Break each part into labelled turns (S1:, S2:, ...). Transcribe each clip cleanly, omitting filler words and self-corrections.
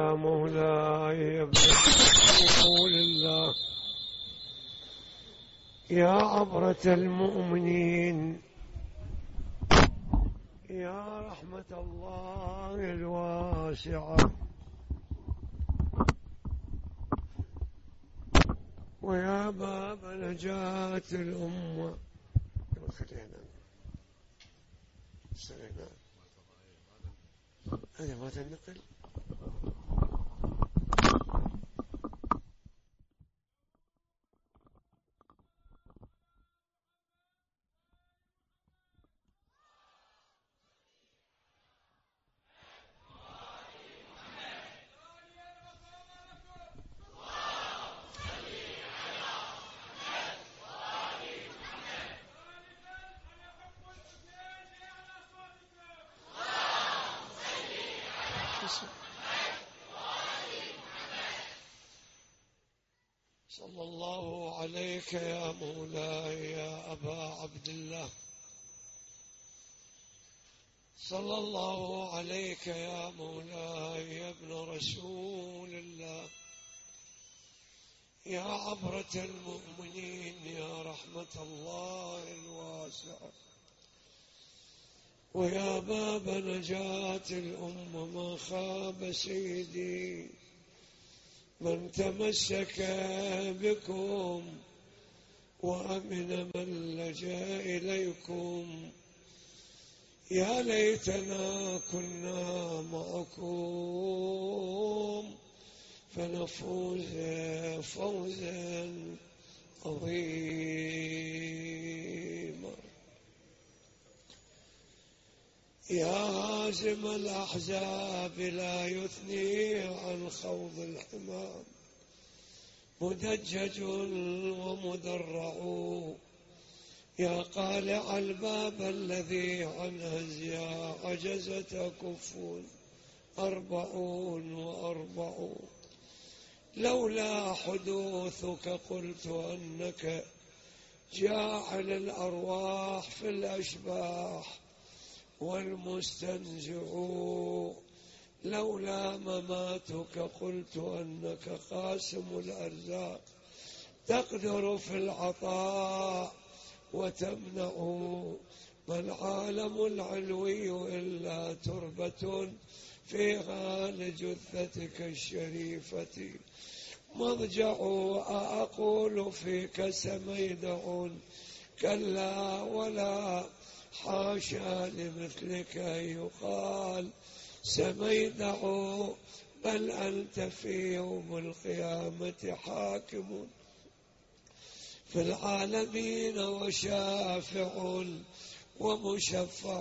S1: يا مولاي يا ابن رسول الله يا عبرة المؤمنين يا رحمة الله الواسعة ويا باب نجاة الأمة. هذا ما تنقل. صلى الله عليك يا مولاي يا أبا عبد الله، صلى الله عليك يا مولاي يا ابن رسول الله يا عبرة المؤمنين يا رحمة الله الواسعة ويا باب نجاة الأمة. ما خاب سيدي من تمسك بكم وأمن من لجأ إليكم. يا ليتنا كنا معكم فنفوز فوزا عظيما. يا هازم الأحزاب لا يثني عن خوض الحمام، مدجج ومدرع. يا قالع الباب الذي عن هزيا عجزت كف 44. لولا حدوثك قلت أنك جاعل الأرواح في الأشباح والمستنزع. لولا مماتك قلت أنك قاسم الأرزاق تقدر في العطاء وتمنع. ما العالم العلوي إلا تربة في غال جثتك الشريفة مضجع. أقول فيك سميدع كلا ولا حاشا لمثلك يقال سميدع، بل أنت في يوم القيامة حاكم في العالمين وشافع ومشفع.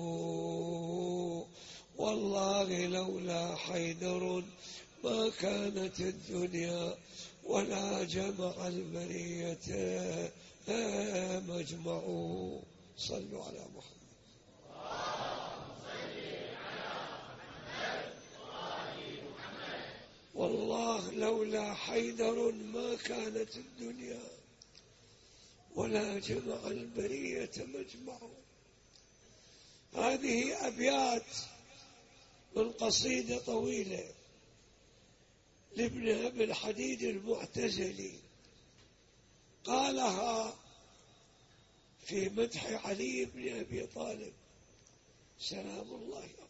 S1: والله لولا حيدر ما كانت الدنيا ولا جمع البرية مجمع. صلوا على محمد. والله لولا حيدر ما كانت الدنيا ولا جمع البرية مجمع. هذه أبيات من قصيدة طويلة لابن أبي الحديد المعتزلي، قالها في مدح علي بن أبي طالب سلام الله عليه.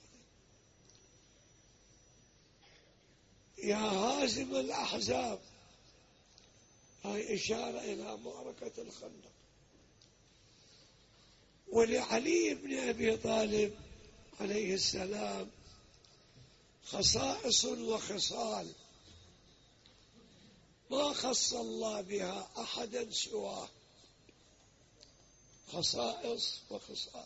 S1: يا هازم الأحزاب، هاي إشارة إلى معركة الخندق. ولعلي بن أبي طالب عليه السلام خصائص وخصال ما خص الله بها أحدا سواه. خصائص وخصال.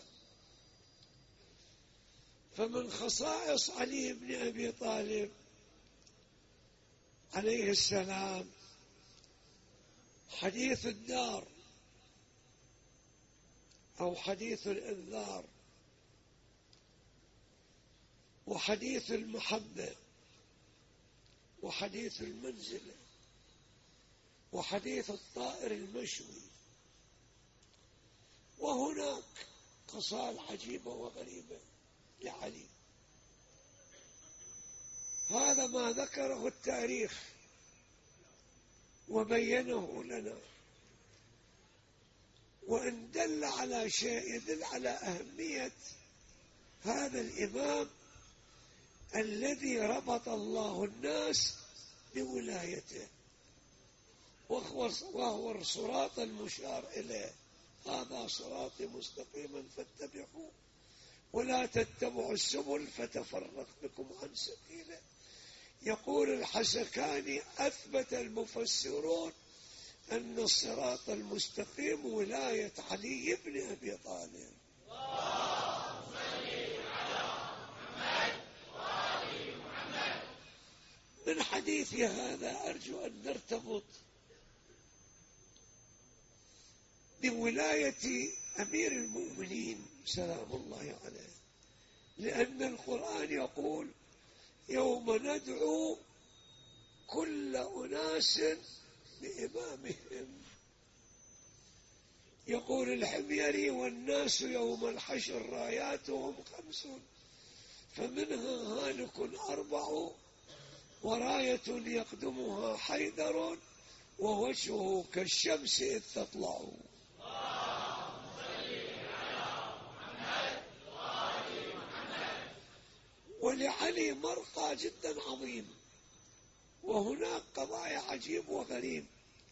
S1: فمن خصائص علي بن أبي طالب عليه السلام حديث الدار أو حديث الإنذار، وحديث المحبة، وحديث المنزلة، وحديث الطائر المشوي. وهناك خصال عجيبة وغريبة لعلي. هذا ما ذكره التاريخ وبينه لنا، وإن دل على شيء يدل على أهمية هذا الإمام الذي ربط الله الناس بولايته، وهو الصراط المشار إليه: هذا صراطي مستقيما فاتبعوه ولا تتبعوا السبل فتفرق بكم عن سبيله. يقول الحسكاني: أثبت المفسرون أن الصراط المستقيم ولاية علي بن أبي طالب. من حديث هذا أرجو أن نرتبط بولاية أمير المؤمنين سلام الله عليه، لأن القرآن يقول: يوم ندعو كل أناس بإمامهم. يقول الحميري: والناس يوم الحشر راياتهم 5 فمنها هالك 4 وراية يقدمها حيدر ووجهه كالشمس إذ تطلع. ولعلي مرقى جدا عظيم، وهناك قضايا عجيب وغريب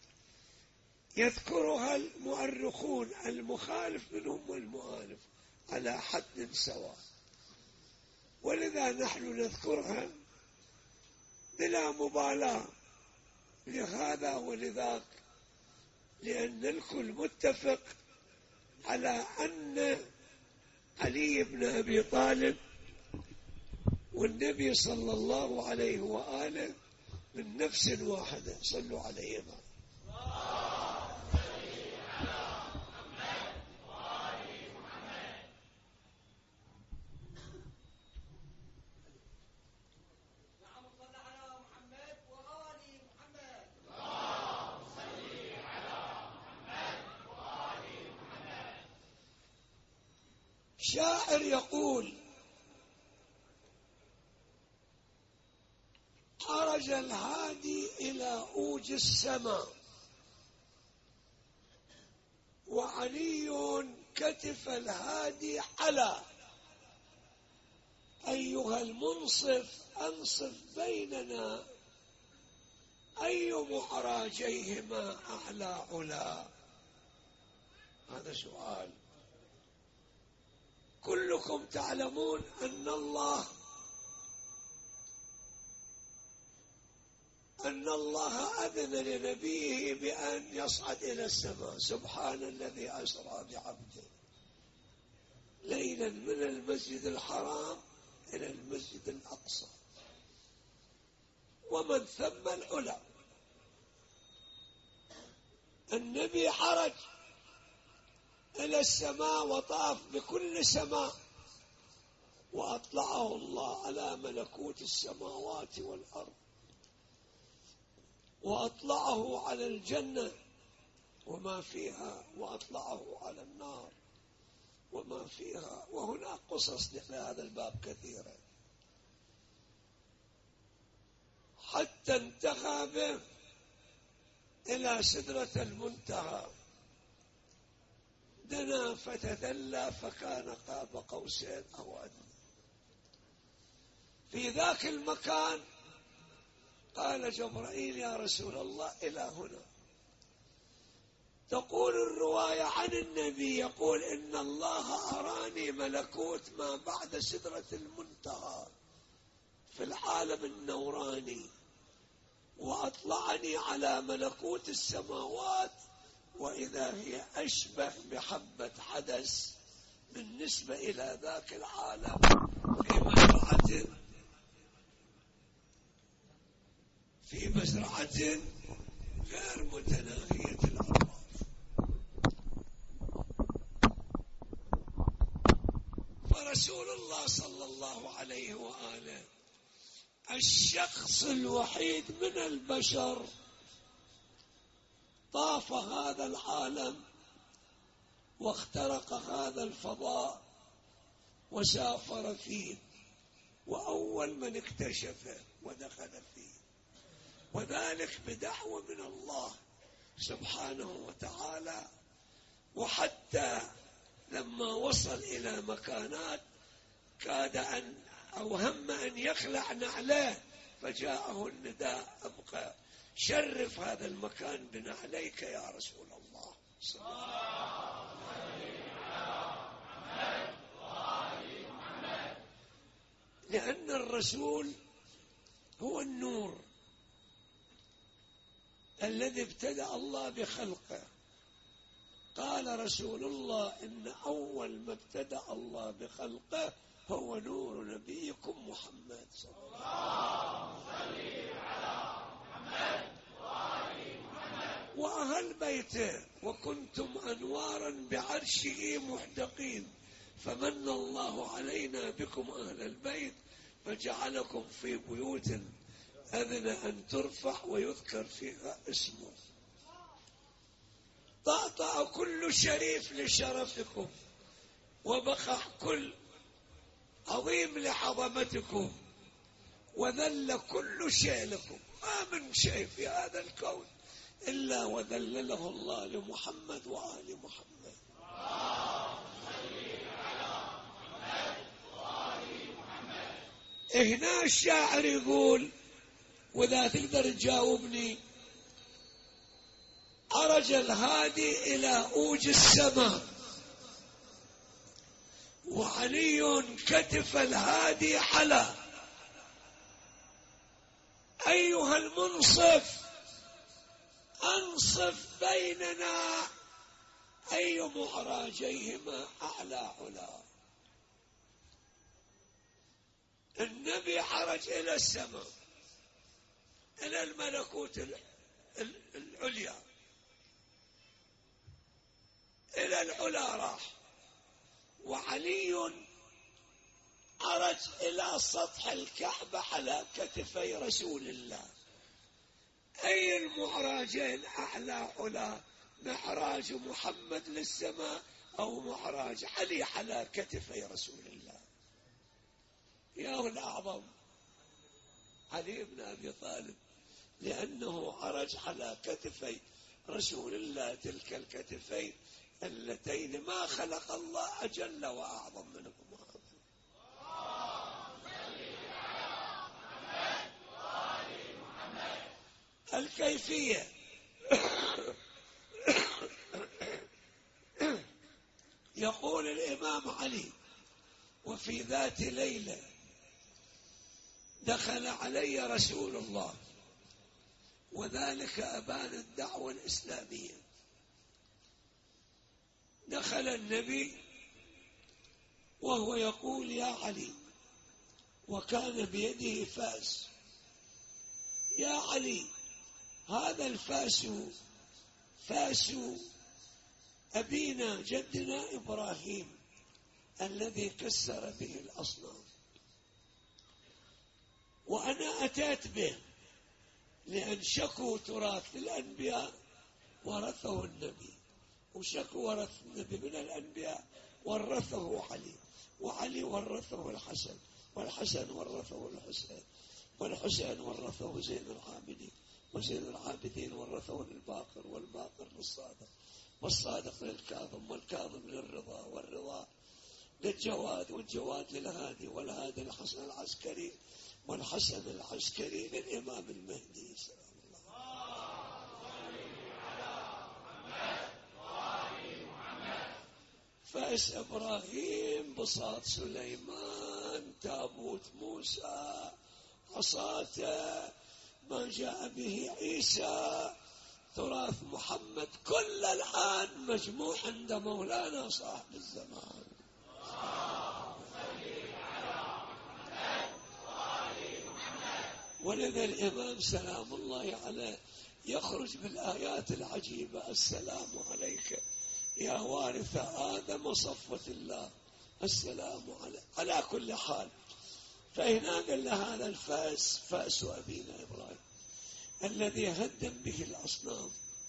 S1: يذكرها المؤرخون المخالف منهم والمؤالف على حد سواء، ولذا نحن نذكرها بلا مبالاة لهذا ولذاك، لأن الكل متفق على أن علي بن أبي طالب والنبي صلى الله عليه وآله من نفس واحدة. صلوا عليهما. شاعر يقول: خرج الهادي إلى أوج السماء وعلي كتف الهادي على، أيها المنصف أنصف بيننا، أي معراجيهما أعلى علا. هذا سؤال. كلكم تعلمون أن الله أذن لنبيه بأن يصعد إلى السماء: سبحان الذي أسرى بعبده ليلا من المسجد الحرام إلى المسجد الأقصى، ومن ثم العلا. النبي عرج إلى السماء وطاف بكل سماء، وأطلعه الله على ملكوت السماوات والأرض، وأطلعه على الجنة وما فيها، وأطلعه على النار وما فيها. وهناك قصص لهذا الباب كثيرة، حتى انتهى به إلى سدرة المنتهى، دنا فتدلى فكان قاب قوسين أو أدنى. في ذاك المكان قال جبرائيل: يا رسول الله إلى هنا. تقول الرواية عن النبي يقول: إن الله أراني ملكوت ما بعد سدرة المنتهى في العالم النوراني، وأطلعني على ملكوت السماوات، وإذا هي أشبه بحبة حدث بالنسبة إلى ذاك العالم في مزرعة غير متناهية الأطراف. فرسول الله صلى الله عليه وآله الشخص الوحيد من البشر طاف هذا العالم واخترق هذا الفضاء وسافر فيه، وأول من اكتشفه ودخل فيه، وذلك بدعوة من الله سبحانه وتعالى. وحتى لما وصل إلى مكانات كاد أن أو هم أن يخلع نعليه، فجاءه النداء: أبقى شرف هذا المكان بنعليك يا رسول الله. صلى الله عليه وسلم. لأن الرسول هو النور الذي ابتدأ الله بخلقه. قال رسول الله: إن أول ما ابتدأ الله بخلقه هو نور نبيكم محمد صلى الله عليه وسلم وأهل بيته: وكنتم أنوارا بعرشه محدقين، فمن الله علينا بكم أهل البيت فجعلكم في بيوت أذن أن ترفع ويذكر فيها اسمه. طأطأ كل شريف لشرفكم، وبخع كل عظيم لعظمتكم، وذل كل شيء لكم. ما من شيء في هذا الكون إلا وذلله الله لمحمد وآل محمد. هنا الشاعر يقول، وإذا تقدر تجاوبني: عرج الهادي إلى أوج السماء، وعلي كتف الهادي حلا، أيها المنصف أنصف بيننا، أي معراجيهما أعلى علا. النبي عرج إلى السماء، إلى الملكوت العليا، إلى العلا راح، وعلي عرج إلى سطح الكعبة على كتفي رسول الله. أي المعراجين أعلى علا؟ معراج محمد للسماء أو معراج علي على كتفي رسول الله؟ يا الأعظم علي بن أبي طالب، لأنه عرج على كتفي رسول الله، تلك الكتفين اللتين ما خلق الله أجل وأعظم منهما. الكيفية يقول الإمام علي: وفي ذات ليلة دخل علي رسول الله، وذلك أبان الدعوة الإسلامية. دخل النبي وهو يقول: يا علي، وكان بيده فاس: يا علي، هذا الفاس فاس أبينا جدنا إبراهيم الذي كسر به الأصنام، وأنا أتيت به لأن شكوا تراث الأنبياء ورثه النبي، وشكوا ورث النبي من الأنبياء ورثه علي، وعلي ورثه الحسن، والحسن ورثه الحسين، والحسين ورثه زين العابدين، وزين العابدين ورثه للباقر، والباقر للصادق، والصادق للكاظم، والكاظم للرضا، والرضا للجواد، والجواد للهادي، والهادي للحسن العسكري، والحسن العسكري للإمام المهدي. سلام الله. فاس إبراهيم، بساط سليمان، تابوت موسى، عصاته، ما جاء به عيسى، تراث محمد، كل الآن مجموع عند مولانا صاحب الزمان. ولذا الإمام سلام الله عليه يخرج بالآيات العجيبة: السلام عليك يا وارث آدم صفوة الله، السلام عليك. على كل حال، فهنا قال له: هذا الفاس فاس أبينا إبراهيم الذي هدم به الأصنام،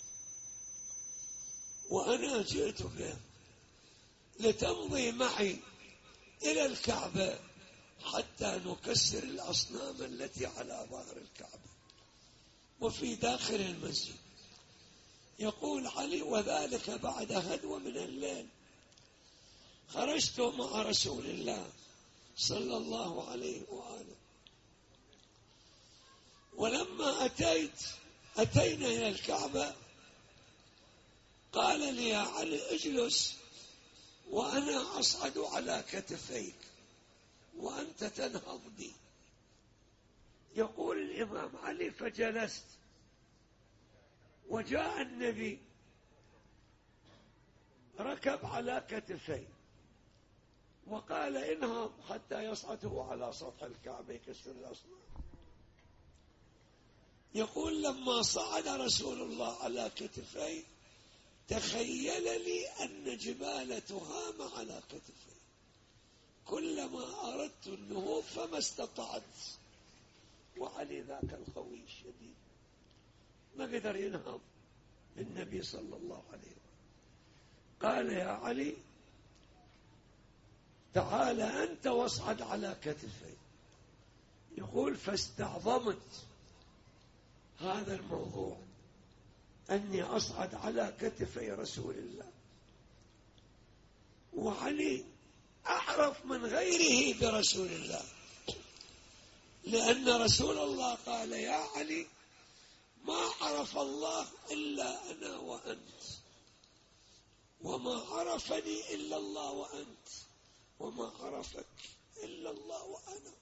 S1: وأنا جئت به لتمضي معي إلى الكعبة حتى نكسر الأصنام التي على ظهر الكعبة وفي داخل المسجد. يقول علي: وذلك بعد هدوء من الليل خرجت مع رسول الله صلى الله عليه وآله، ولما أتينا إلى الكعبة قال لي: يا علي اجلس وأنا أصعد على كتفيك وأنت تنهض بي. يقول الإمام علي: فجلست، وجاء النبي ركب على كتفي وقال: انهض حتى يصعد هو على سطح الكعبة يكسر الأصنام. يقول: لما صعد رسول الله على كتفي تخيل لي أن جبال تهام على كتفي، كلما أردت النهوض فما استطعت. وعلي ذاك القوي الشديد ما قدر ينهض بالنبي صلى الله عليه وسلم. قال: يا علي تعال أنت واصعد على كتفي. يقول: فاستعظمت هذا الموضوع أني أصعد على كتفي رسول الله. وعلي أعرف من غيره برسول الله، لأن رسول الله قال: يا علي ما عرف الله إلا أنا وأنت، وما عرفني إلا الله وأنت، وما عرفك إلا الله وأنا.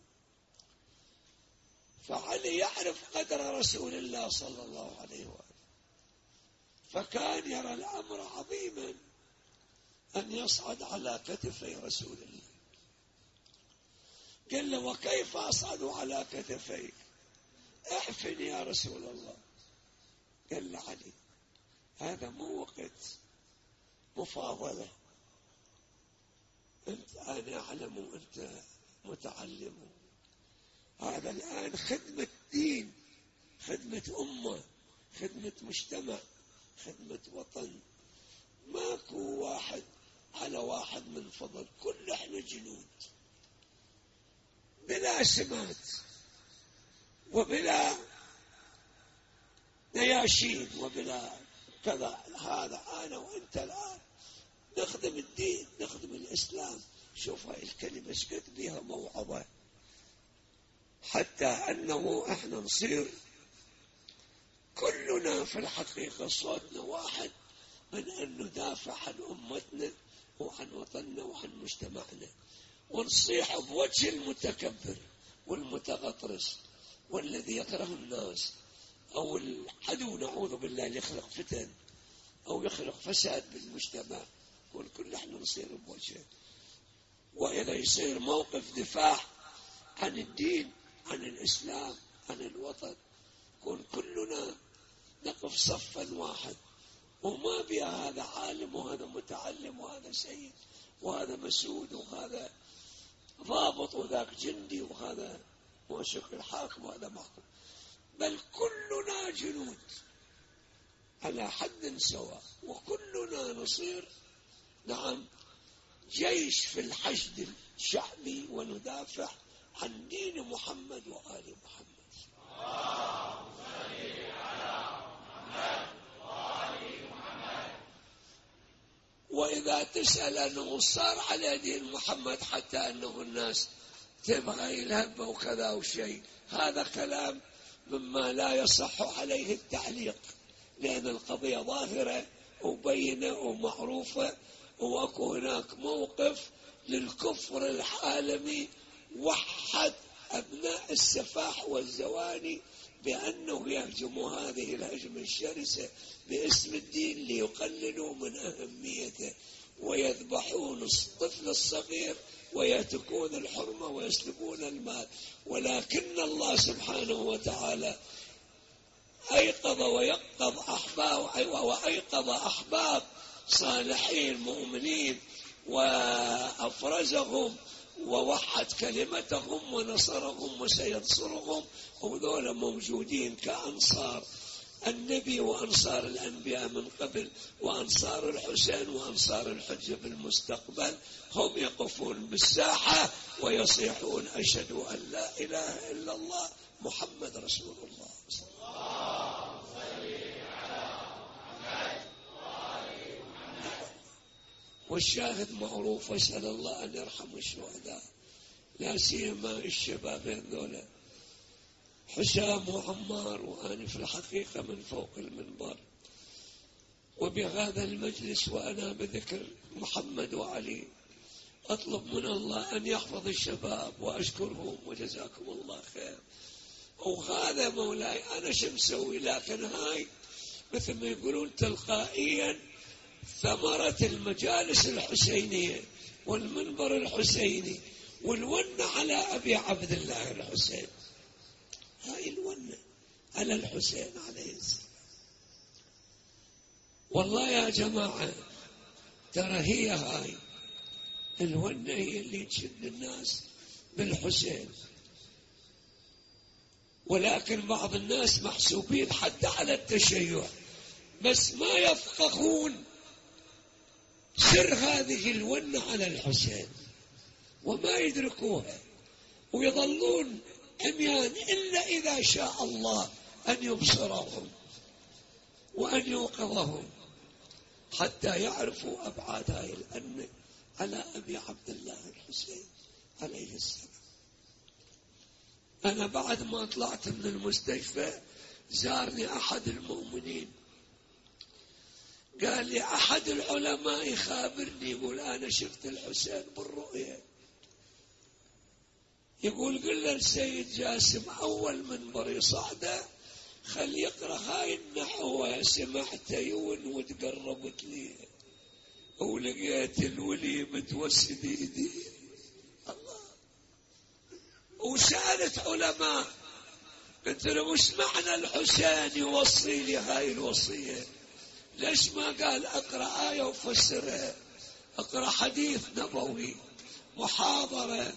S1: فعلي يعرف قدر رسول الله صلى الله عليه وآله، فكان يرى الأمر عظيما أن يصعد على كتفي رسول الله. قال له: وكيف أصعد على كتفيك؟ اعفني يا رسول الله. قال له علي: هذا مو وقت مفاضلة، أنا أعلم وأنت متعلم، هذا الآن خدمة دين، خدمة أمة، خدمة مجتمع، خدمة وطن. ماكو واحد على واحد من فضل، كل احنا جنود بلا سمات وبلا نياشين وبلا كذا. هذا أنا وأنت الآن نخدم الدين، نخدم الإسلام. شوف هاي الكلمة سكت بها موعظة، حتى أنه احنا نصير كلنا في الحقيقة صوتنا واحد من أن ندافع عن أمتنا وعن وطننا وعن مجتمعنا، ونصيح بوجه المتكبر والمتغطرس والذي يكره الناس أو العدو نعوذ بالله اللي يخلق فتن أو يخلق فساد بالمجتمع. والكل احنا نصير بوجهه، وإذا يصير موقف دفاع عن الدين، عن الإسلام، عن الوطن، كون كلنا نقف صفا واحد، وما بها هذا عالم وهذا متعلم وهذا سيد وهذا مسؤول وهذا ضابط وذاك جندي وهذا موشك الحاكم وهذا محكوم، بل كلنا جنود على حد سواء، وكلنا نصير نعم جيش في الحشد الشعبي، وندافع عن دين محمد وآل محمد. اللهم صل على محمد وآل محمد. وإذا تسأل أنه صار على دين محمد حتى أنه الناس تبغى يلهب وكذا وشيء، هذا كلام مما لا يصح عليه التعليق، لأن القضية ظاهرة وبينة ومعروفة، وأكو هناك موقف للكفر العالمي وحد أبناء السفاح والزواني بأنه يهجم هذه الهجمة الشرسة باسم الدين ليقللوا من أهميته، ويذبحون الطفل الصغير ويتكون الحرمة ويسلبون المال. ولكن الله سبحانه وتعالى أيقظ وأيقظ أحباب صالحين مؤمنين وأفرزهم ووحد كلمتهم ونصرهم وسينصرهم، وذولا موجودين كأنصار النبي وأنصار الأنبياء من قبل وأنصار الحسين وأنصار الحجة بالمستقبل هم يقفون بالساحة ويصيحون أشهد أن لا إله إلا الله محمد رسول الله. والشاهد معروف، واسأل الله أن يرحم الشهداء لا سيما الشباب هذولا حسام وعمار، وأنا في الحقيقة من فوق المنبر وبهذا المجلس وأنا بذكر محمد وعلي أطلب من الله أن يحفظ الشباب وأشكرهم وجزاكم الله خير. وهذا مولاي أنا شو مسوي، لكن هاي مثل ما يقولون تلقائيا ثمرة المجالس الحسينية والمنبر الحسيني والونة على أبي عبد الله الحسين. هاي الونة على الحسين عليه السلام. والله يا جماعة ترى هي هاي الونة هي اللي تشد الناس بالحسين، ولكن بعض الناس محسوبين حتى على التشيع بس ما يفقهون سر هذه الونة على الحسين وما يدركوها ويظلون عميان إلا إذا شاء الله أن يبصرهم وأن يوقظهم حتى يعرفوا أبعاد هاي الأنة على أبي عبد الله الحسين عليه السلام. أنا بعد ما طلعت من المستشفى زارني أحد المؤمنين قال لي أحد العلماء يخابرني يقول أنا شفت الحسين بالرؤية، يقول قل للسيد جاسم أول منبر يصعده خل يقرأ هاي النحو. سمعت يون وتقربت لي ولقيت الولي متوسد ايدي الله. وسألت علماء قلت له وش معنى الحسين يوصي لي هاي الوصية؟ ليش ما قال اقرأ آية وفسرها، اقرأ حديث نبوي، محاضرة،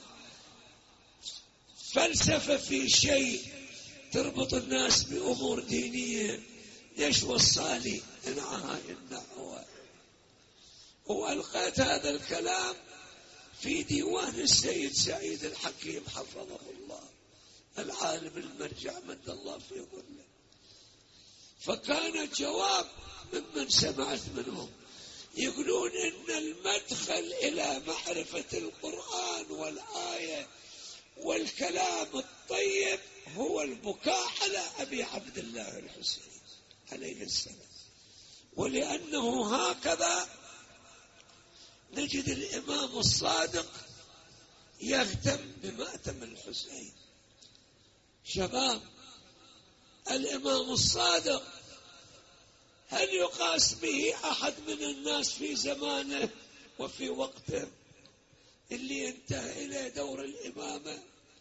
S1: فلسفة في شيء تربط الناس بأمور دينية؟ ليش وصالي هاي النحو؟ وألقيت هذا الكلام في ديوان السيد سعيد الحكيم حفظه الله العالم المرجع مد الله في ظله. فكان الجواب ممن سمعت منهم يقولون إن المدخل إلى معرفة القرآن والآية والكلام الطيب هو البكاء على أبي عبد الله الحسين عليه السلام. ولأنه هكذا نجد الإمام الصادق يهتم بمأتم الحسين. شباب الإمام الصادق هل يقاس به أحد من الناس في زمانه وفي وقته اللي انتهى إلى دور الإمامة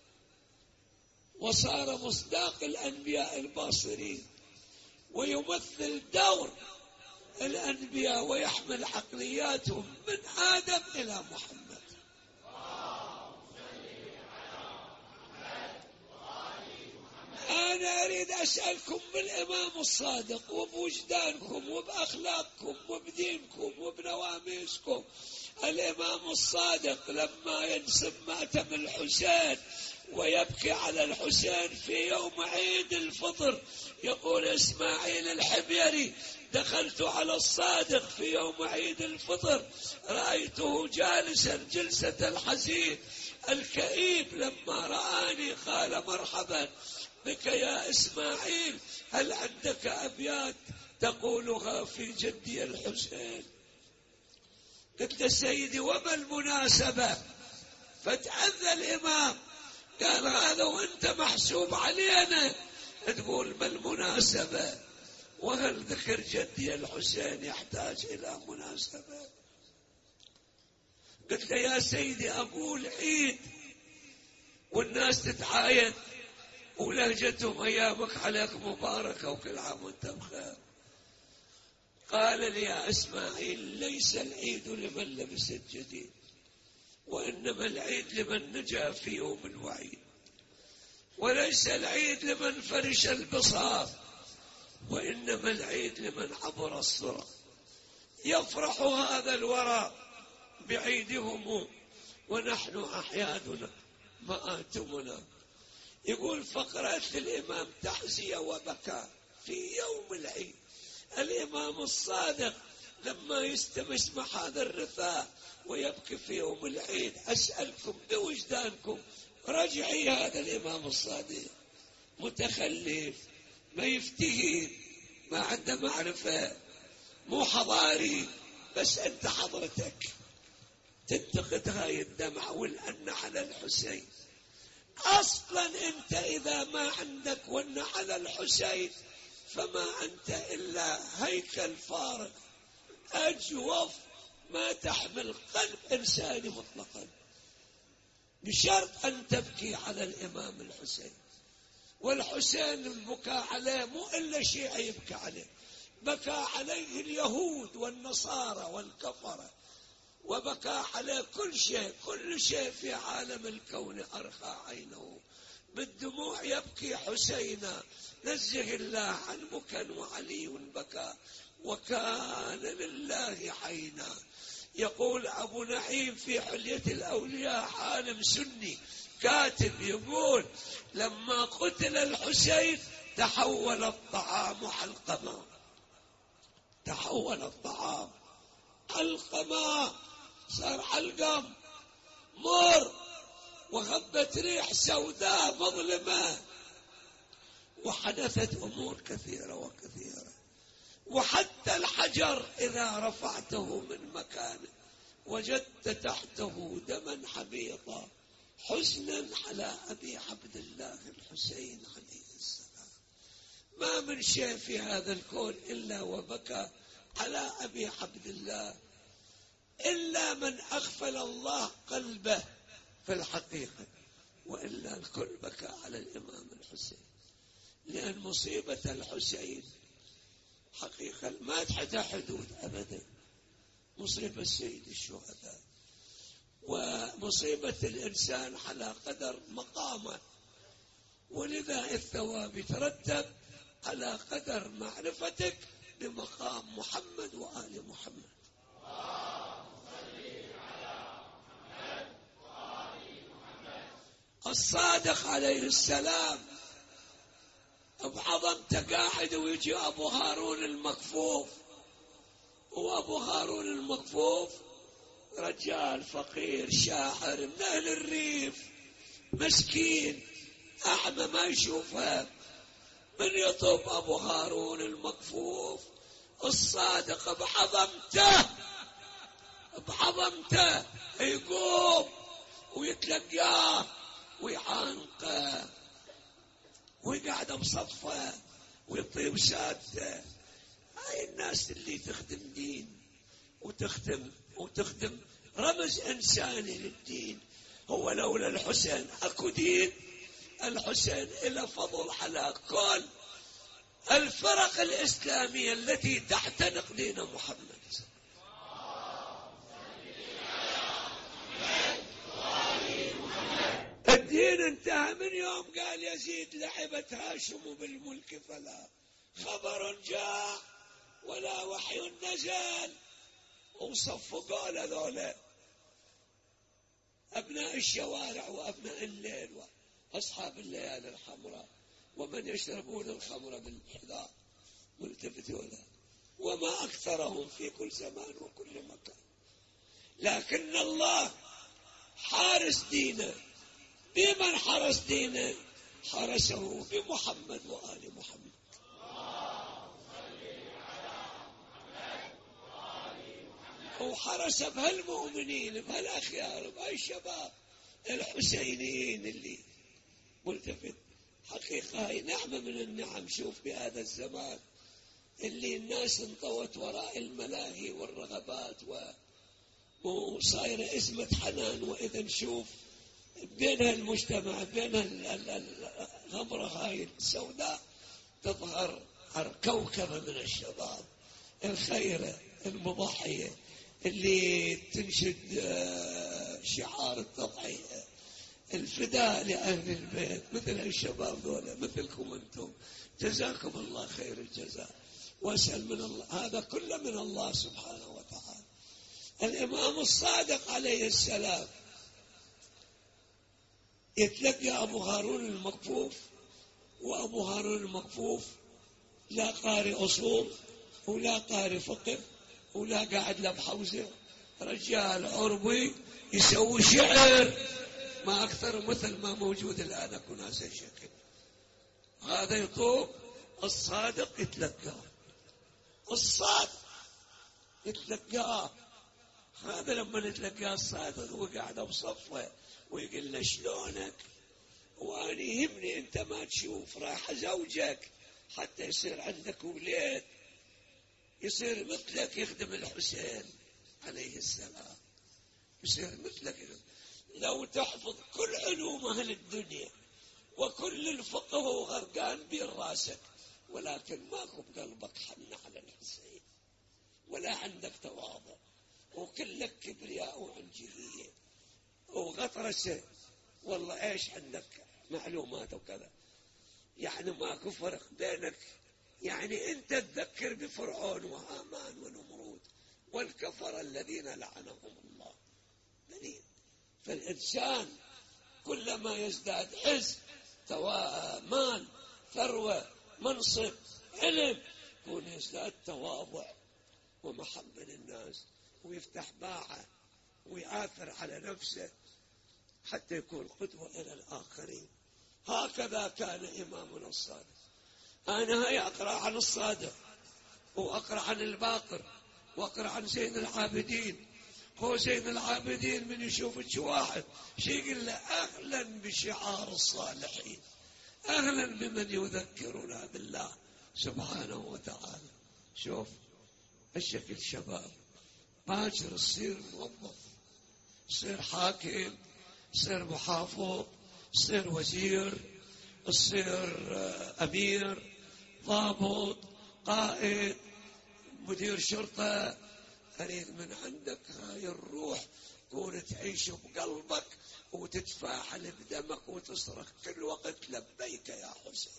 S1: وصار مصداق الأنبياء الباصرين ويمثل دور الأنبياء ويحمل عقلياتهم من آدم إلى محمد؟ أنا أريد أسألكم بالإمام الصادق وبوجدانكم وبأخلاقكم وبدينكم وبنواميسكم. الإمام الصادق لما ينسب مأتم الحسين ويبكي على الحسين في يوم عيد الفطر يقول إسماعيل الحبيري دخلت على الصادق في يوم عيد الفطر رأيته جالسا جلسة الحزين الكئيب، لما رآني قال مرحبا بك يا إسماعيل، هل عندك أبيات تقولها في جدي الحسين؟ قلت سيدي وما المناسبة؟ فتأذى الإمام قال هذا وانت محسوب علينا تقول ما المناسبة؟ وهل ذكر جدي الحسين يحتاج إلى مناسبة؟ قلت يا سيدي أقول عيد والناس تتعايد ولهجتهم أيامك عليك مباركة وكل عام وانت بخير. قال لي يا إسماعيل ليس العيد لمن لبس الجديد وإنما العيد لمن نجا في يوم الوعيد، وليس العيد لمن فرش البساط وإنما العيد لمن عبر الصراط. يفرح هذا الورى بعيدهم ونحن أحيادنا مآتمنا. يقول فقرأت للإمام تعزية وبكى في يوم العيد. الإمام الصادق لما يسمع هذا الرثاء ويبكي في يوم العيد، أسألكم بوجدانكم رجعي هذا الإمام الصادق متخلف، ما يفتهي، ما عنده معرفة، مو حضاري، بس أنت حضرتك تنتقد هاي الدمع والأن على الحسين. أصلا أنت إذا ما عندك ون على الحسين فما أنت إلا هيكل فارغ أجوف، ما تحمل قلب إنساني مطلقا، بشرط أن تبكي على الإمام الحسين. والحسين البكاء عليه مو إلا شيء يبكى عليه، بكى عليه اليهود والنصارى والكفرة، وبكى عليه كل شيء في عالم الكون أرخى عينه بالدموع يبكي حسينا. نزه الله عن بكى وعلي بكى وكان لله عينا. يقول أبو نعيم في حلية الأولياء عالم سني كاتب، يقول لما قتل الحسين تحول الطعام حلقما، تحول الطعام حلقما، صار حلقم مر، وغبت ريح سوداء مظلمة، وحدثت أمور كثيرة وكثيرة. وحتى الحجر إذا رفعته من مكانه وجدت تحته دما حبيطا حزنا على أبي عبد الله الحسين عليه السلام. ما من شيء في هذا الكون إلا وبكى على أبي عبد الله، إلا من أغفل الله قلبه في الحقيقة، وإلا الكل بكى على الإمام الحسين. لأن مصيبة الحسين حقيقة ما تحت حدود أبدا، مصيبة سيد الشهداء، ومصيبة الإنسان على قدر مقامه، ولذا الثواب يترتب على قدر معرفتك بمقام محمد وآل محمد. الصادق عليه السلام بعظمته قاعد ويجي أبو هارون المكفوف، وأبو هارون المكفوف رجال فقير شاعر من أهل الريف مسكين أعمى ما يشوفها، من يطب أبو هارون المكفوف الصادق بعظمته يقوم ويتلقاه ويعانقه ويقعد بصفه ويطيب سادته. هاي الناس اللي تخدم دين وتخدم رمز إنساني للدين. هو لولا الحسين أكو دين؟ الحسين إلى فضل على كل الفرق الإسلامية التي تعتنق دين محمد. الدين انتهى من يوم قال يزيد لعبت هاشم بالملك فلا خبر جاء ولا وحي نزل. وصفقوا هذول أبناء الشوارع وأبناء الليل وأصحاب الليالي الحمراء ومن يشربون الخمر بالحذاء ملتفتون، وما أكثرهم في كل زمان وكل مكان. لكن الله حارس دينه. بمن حرس دينه؟ حرسه بمحمد وآل محمد. وحرس بهالمؤمنين بهالأخيار بهالشباب الحسينيين اللي ملتفت. حقيقة هاي نعمة من النعم. شوف بهذا الزمان اللي الناس انطوت وراء الملاهي والرغبات وصايرة اسمة حنان، وإذا نشوف بين المجتمع بين الغمرة هاي السوداء تظهر كوكبة من الشباب الخيرة المضحية اللي تنشد شعار التضحية، الفداء لأهل البيت مثل الشباب ذولا مثلكم أنتم، جزاكم الله خير الجزاء. وأسأل من الله، هذا كله من الله سبحانه وتعالى. الإمام الصادق عليه السلام يتلقى أبو هارون المكفوف، وأبو هارون المكفوف لا قارئ أصول ولا قارئ فقه ولا قاعد له بحوزة، رجال عربي يسوي شعر ما أكثر مثل ما موجود الآن أكو ناس الشكل. هذا يطوب الصادق يتلقاه، الصادق يتلقاه. هذا لما نتلقاه الصادق وقاعد بصفه ويقول له شلونك، وأنا يهمني أنت ما تشوف راح زوجك حتى يصير عندك ولاد يصير مثلك يخدم الحسين عليه السلام، يصير مثلك. لو تحفظ كل علوم أهل الدنيا وكل الفقه وغرقان بين راسك، ولكن ماكو بقلبك حن على الحسين ولا عندك تواضع، وكلك كبرياء وعنجهية وغطرسة، والله ايش عندك معلومات وكذا. يعني ماكو فرق بينك، يعني انت تذكر بفرعون وهامان ونمرود والكفر الذين لعنهم الله. فالإنسان كلما يزداد عز مال ثروة منصب علم يكون يزداد تواضع ومحبة للناس، ويفتح باعه ويآثر على نفسه حتى يكون قدوة إلى الآخرين. هكذا كان إمامنا الصادق. أنا هي أقرأ عن الصادق وأقرأ عن الباقر وأقرأ عن زين العابدين. هو زين العابدين من يشوف واحد شي يقول له أهلا بشعار الصالحين، أهلا بمن يذكرنا بالله سبحانه وتعالى. شوف الشكل شباب باكر تصير موظف، تصير حاكم، تصير محافظ، تصير وزير، تصير أمير، ضابط، قائد، مدير شرطة. أريد من عندك هاي الروح تكون تعيش بقلبك وتتفاعل بدمك وتصرخ كل وقت لبيك يا حسين.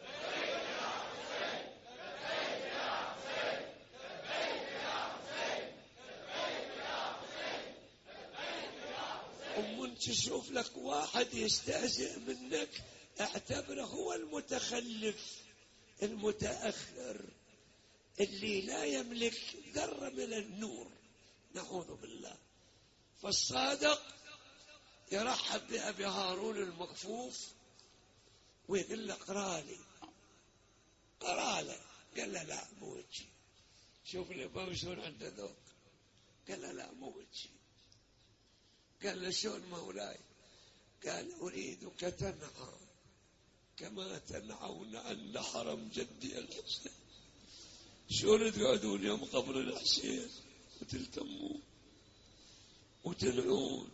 S1: ومن تشوف لك واحد يستهزئ منك اعتبره هو المتخلف المتأخر اللي لا يملك ذرة من النور، نعوذ بالله. فالصادق يرحب بأبي هارون المكفوف ويقول له اقرأ لي، قرأ له. قال له لا مو وجهي. شوف الإمام شلون عنده ذوق. قال له لا مو وجهي. قال له شلون مولاي؟ قال أريدك تنعى كما تنعون عند حرم جدي الحسين. شلون تقعدون يوم قبر الحسين وتلتمون وتنعون.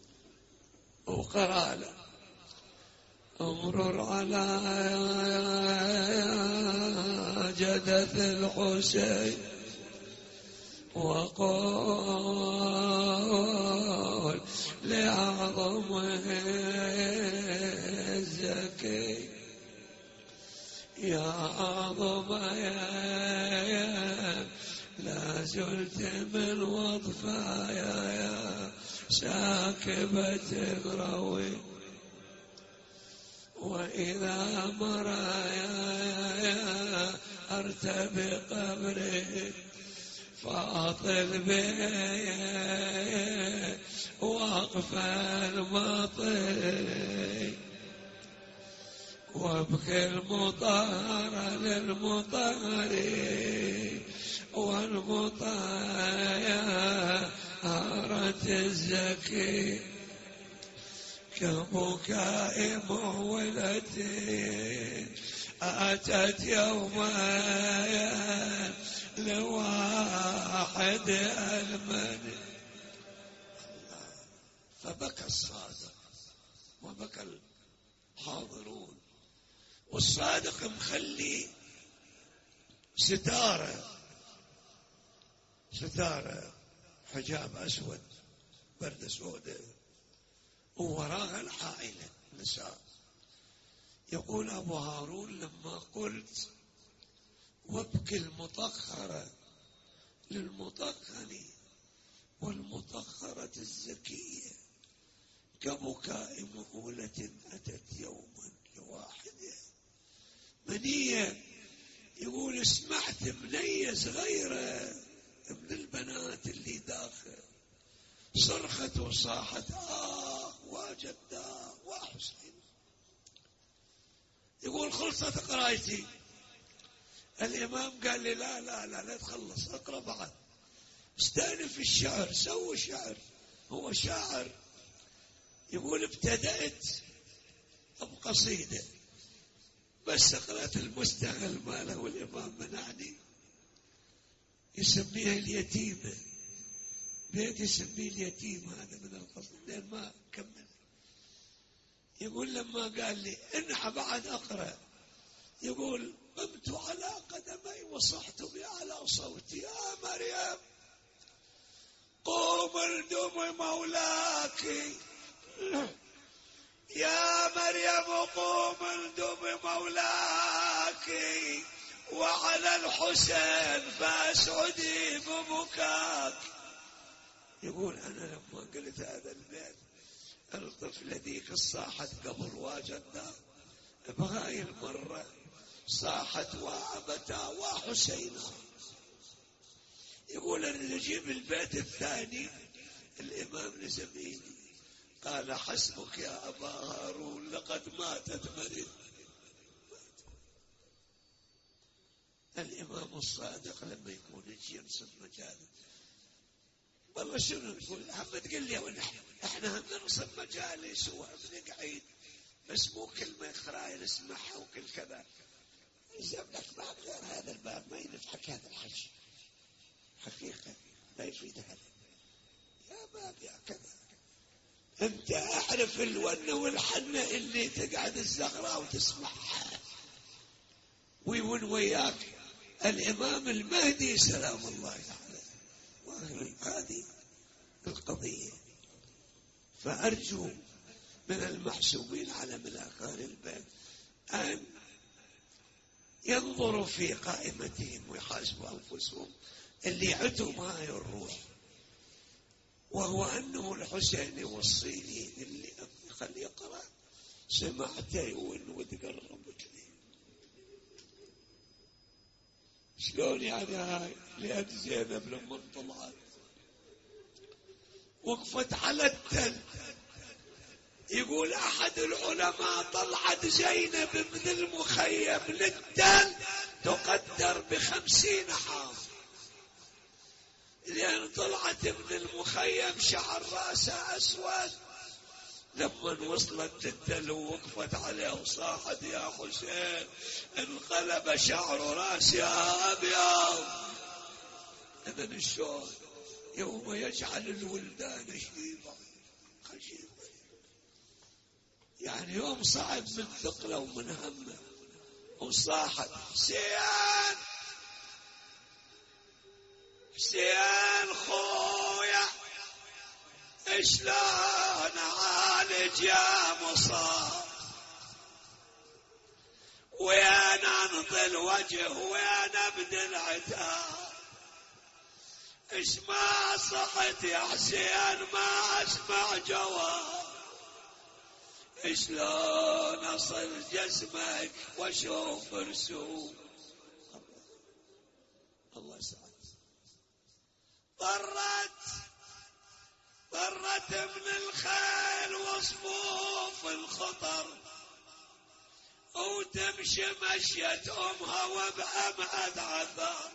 S1: وقرأ له امرر على جدث الحسين وقال لأعظمه الزكي يا أعظم يا لا زلت من وظفايا ساكبة روي، وإذا مرايا أرتبي قبري فأطل بي وأقف المطي وابكي المطار للمطار والمطارة الزكي كبكاء مولتي أتت يوما لواحد المن. فبكى الصادق وبكى الحاضرون. والصادق مخلي ستارة حجاب أسود بردة سوداء ووراها العائلة نساء. يقول أبو هارون: لما قلت وابكي المطهرة للمطهر والمطهرة الزكية كبكاء مؤولة أتت يوما لواحدة منية. يقول سمعت بنية صغيرة من البنات اللي داخل صرخت وصاحت: وجداه وحسين. يقول خلصت قرايتي. الإمام قال لي: لا لا لا لا تخلص، اقرأ بعد، استأنف الشعر، سوي شعر، هو شاعر. يقول ابتدأت بقصيدة بس قرأت المستغل ماله والإمام منعني، يسميها اليتيمة، بيت يسميه اليتيم هذا من القصيدة لين ما كمل. يقول لما قال لي انح بعد اقرأ، يقول قمت على قدمي وصحت بأعلى صوتي: يا مريم قوم الدم مولاك، يا مريم قوم الدم مولاك، وعلى الحسين فاسعدي ببكاك. يقول أنا لما قلت هذا البيت الطفلة ذيك صاحت قبل واجدنا بهاي المرة، صاحت وأبتا وحسينا. يقول أنا نجيب البيت الثاني، الإمام لزميلي قال: حسبك يا أبا هارون لقد ماتت مريم. الإمام الصادق لما يكون يجي ينصب مجاله، والله شنو نقول؟ هم تقول لي احنا هم ننصب مجالس ونقعد بس مو كل ما يقرأ نسمعها وكل كذا. يجيب لك باب غير هذا الباب ما ينفعك هذا الحج حقيقة، لا يفيد هذا يا باب يا كذا. انت اعرف الونة والحنة اللي تقعد الزغراء وتسمعها ويون وياك الإمام المهدي سلام الله عليه. هذه القضية. فأرجو من المحسوبين على ملاقات البيت أن ينظروا في قائمتهم ويحاسبوا أنفسهم اللي عندهم هاي الروح، وهو أنه الحسين يوصيني اللي خلي يقرأ سمعته وتقربت لي. شلون يعني هاي؟ لأن زينب لما طلعت وقفت على التل، يقول أحد العلماء طلعت زينب من المخيم للتل تقدر ب50 حاف، لأن طلعت من المخيم شعر راسها أسود. لما وصلت للتل ووقفت عليه وصاحت: يا حسين انقلب شعر راسي أبيض. إذن الشوق يوم يجعل الولدان شيبا خشيبا، يعني يوم صعب من ثقله ومن همه وصاحت: حسين حسين خويا شلون عالج يا مصاب، وين انطي الوجه وين ابدي العتاب، اش ما صحت يا حسين ما اسمع جواب، شلون اصل جسمك واشوف رسوم. الله يسعدك. ضرت من الخيل وصفوف الخطر، وتمشي مشيت امها وبأبعد عثر،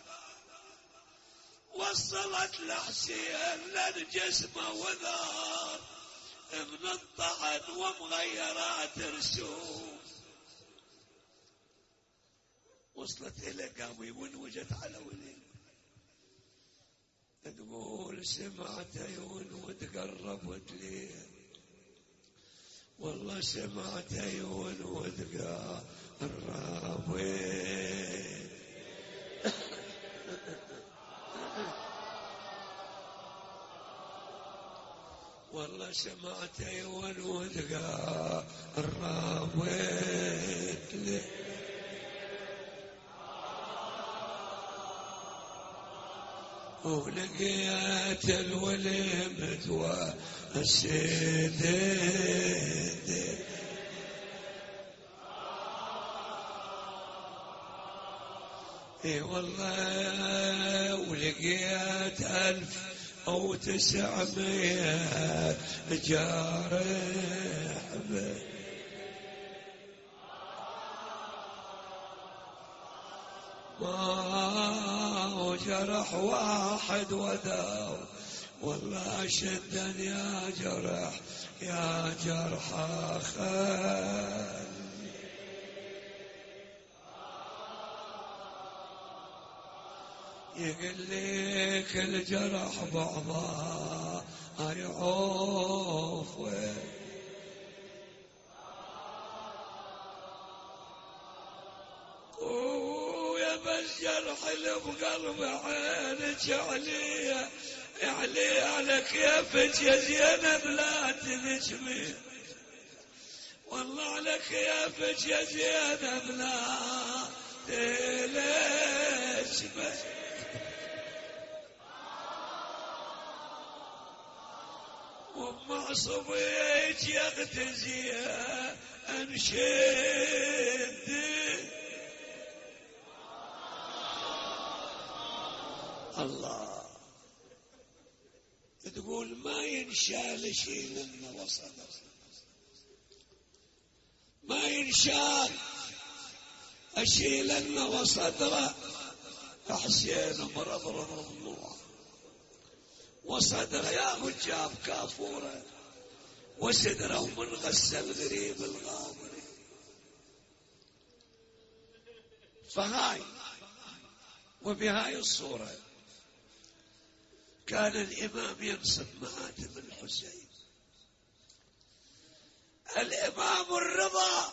S1: وصلت لحسين للجسم وذار من الطعن ومغيرات رسوم. وصلت إلى قام يونوجت على ولي، تقول سمعت عيون وتقربت لي، والله سمعت عيون وتقربت والله ما سمعت والودقى الرابط لي ولقيت الوليمت والسيدة اي والله ولقيت 1900 جارح ما جرح واحد وداو والله شدا يا جرح يا جرح خال يقول لك الجرح بعضها يعوف ويا بس جرح اللي بقلب عينك علي على كيفك يا زينب لا تنجمي والله على كيفك يا زينب لا تنجمي ومع صبيك يغتزي انشد الله تقول ما ينشال شيء لنا وصدر ما ينشال اشيل لنا وصدره حسين مرض الضلوع وصدره يا جاب كافوره وصدره من غسل غريب الغامر فهاي وبهاي الصورة كان الإمام ينصب مآتم الحسين الإمام الرضا